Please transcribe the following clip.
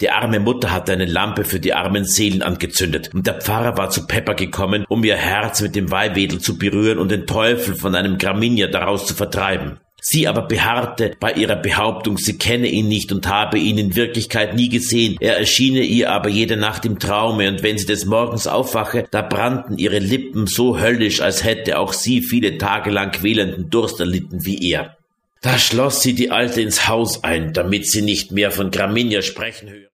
Die arme Mutter hatte eine Lampe für die armen Seelen angezündet, und der Pfarrer war zu Pepper gekommen, um ihr Herz mit dem Weihwedel zu berühren und den Teufel von einem Graminier daraus zu vertreiben. Sie aber beharrte bei ihrer Behauptung, sie kenne ihn nicht und habe ihn in Wirklichkeit nie gesehen. Er erschiene ihr aber jede Nacht im Traume, und wenn sie des Morgens aufwache, da brannten ihre Lippen so höllisch, als hätte auch sie viele Tage lang quälenden Durst erlitten wie er. Da schloss sie die Alte ins Haus ein, damit sie nicht mehr von Graminier sprechen höre.